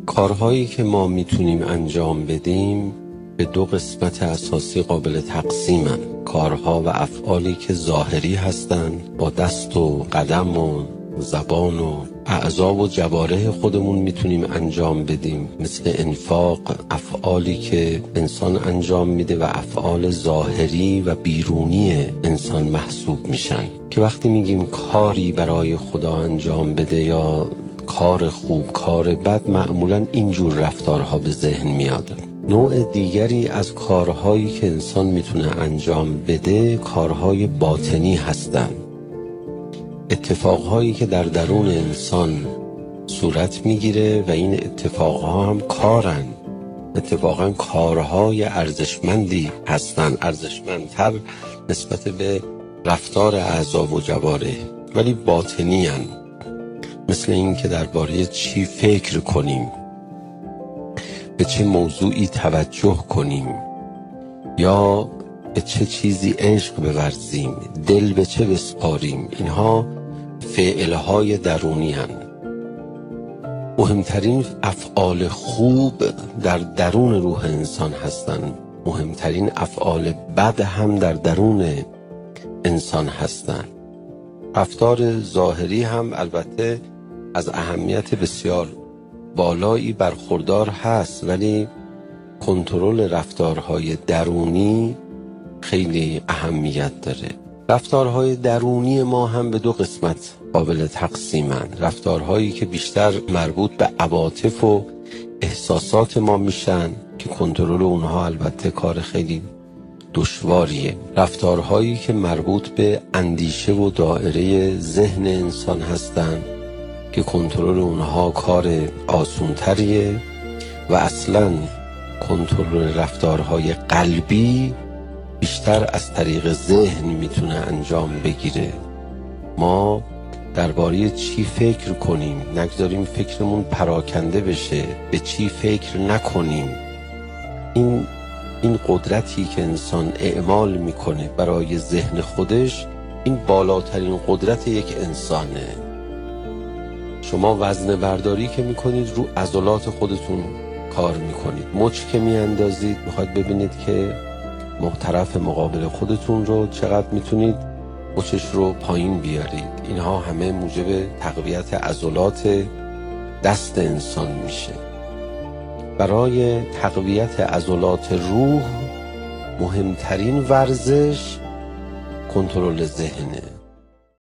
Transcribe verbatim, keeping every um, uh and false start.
کارهایی که ما میتونیم انجام بدیم به دو قسمت اساسی قابل تقسیمن. کارها و افعالی که ظاهری هستند، با دست و قدم و زبان و اعضا و جوارح خودمون میتونیم انجام بدیم، مثل انفاق. افعالی که انسان انجام میده و افعال ظاهری و بیرونی انسان محسوب میشن، که وقتی میگیم کاری برای خدا انجام بده یا کار خوب، کار بد، معمولا اینجور رفتارها به ذهن میاد. نوع دیگری از کارهایی که انسان میتونه انجام بده کارهای باطنی هستند، اتفاقهایی که در درون انسان صورت میگیره و این اتفاقها هم کارن، اتفاقا کارهای ارزشمندی هستن، ارزشمندتر نسبت به رفتار اعضا و جوارح، ولی باطنی هن. مثل این که درباره چی فکر کنیم، به چه موضوعی توجه کنیم، یا به چه چیزی عشق بورزیم، دل به چه بسپاریم. اینها فعلهای درونی هن. مهمترین افعال خوب در درون روح انسان هستند، مهمترین افعال بد هم در درون انسان هستند. رفتار ظاهری هم البته از اهمیت بسیار بالایی برخوردار هست، ولی کنترل رفتارهای درونی خیلی اهمیت داره. رفتارهای درونی ما هم به دو قسمت قابل تقسیمن. رفتارهایی که بیشتر مربوط به عواطف و احساسات ما میشن که کنترل اونها البته کار خیلی دشواریه. رفتارهایی که مربوط به اندیشه و دائره ذهن انسان هستن که کنترل اونها کار آسونتریه، و اصلاً کنترل رفتارهای قلبی بیشتر از طریق ذهن میتونه انجام بگیره. ما درباره چی فکر کنیم، نگذاریم فکرمون پراکنده بشه، به چی فکر نکنیم. این این قدرتی که انسان اعمال میکنه برای ذهن خودش، این بالاترین قدرت یک انسانه. شما وزنه برداری که میکنید رو عضلات خودتون کار میکنید، مچ که میاندازید میخواید ببینید که طرف مقابل خودتون رو چقدر میتونید مچش رو پایین بیارید. اینها همه موجب تقویت عضلات دست انسان میشه. برای تقویت عضلات روح مهمترین ورزش کنترل ذهنه.